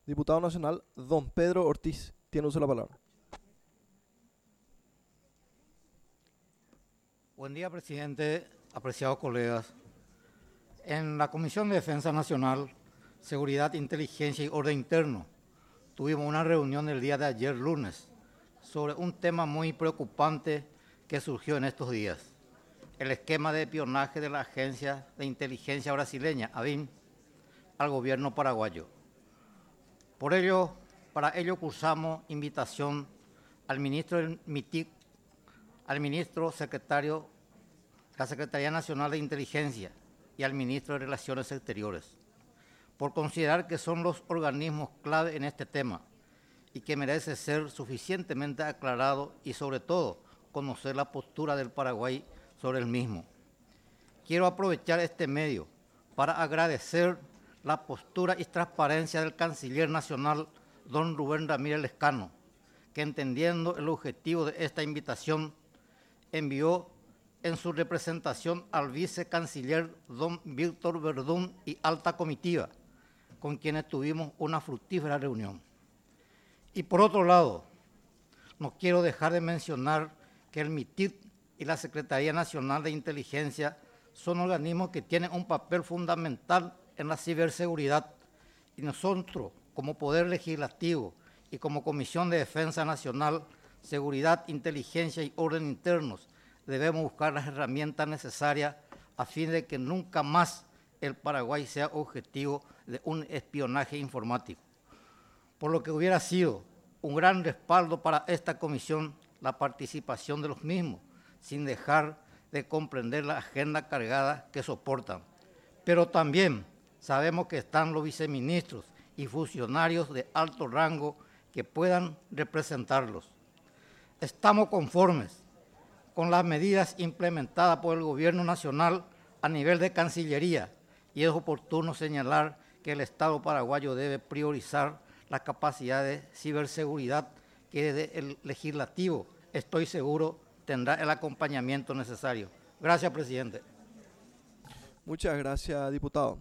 Diputado Nacional, don Pedro Ortiz, tiene uso de la palabra. Buen día, presidente, apreciados colegas. En la Comisión de Defensa Nacional, Seguridad, Inteligencia y Orden Interno, tuvimos una reunión el día de ayer, lunes, sobre un tema muy preocupante que surgió en estos días: el esquema de espionaje de la Agencia de Inteligencia Brasileña, ABIN, al gobierno paraguayo. Para ello cursamos invitación al ministro del MITIC, al ministro secretario de la Secretaría Nacional de Inteligencia y al ministro de Relaciones Exteriores, por considerar que son los organismos clave en este tema y que merece ser suficientemente aclarado y, sobre todo, conocer la postura del Paraguay sobre el mismo. Quiero aprovechar este medio para agradecer la postura y transparencia del canciller nacional, don Rubén Ramírez Lezcano, que, entendiendo el objetivo de esta invitación, envió en su representación al vicecanciller don Víctor Verdún y alta comitiva, con quienes tuvimos una fructífera reunión. Y por otro lado, no quiero dejar de mencionar que el MITIC y la Secretaría Nacional de Inteligencia son organismos que tienen un papel fundamental en la ciberseguridad, y nosotros, como Poder Legislativo y como Comisión de Defensa Nacional, Seguridad, Inteligencia y Orden Internos, debemos buscar las herramientas necesarias a fin de que nunca más el Paraguay sea objetivo de un espionaje informático. Por lo que hubiera sido un gran respaldo para esta comisión la participación de los mismos, sin dejar de comprender la agenda cargada que soportan. Pero también sabemos que están los viceministros y funcionarios de alto rango que puedan representarlos. Estamos conformes con las medidas implementadas por el Gobierno Nacional a nivel de Cancillería, y es oportuno señalar que el Estado paraguayo debe priorizar las capacidades de ciberseguridad que desde el Legislativo, estoy seguro, tendrá el acompañamiento necesario. Gracias, presidente. Muchas gracias, diputado.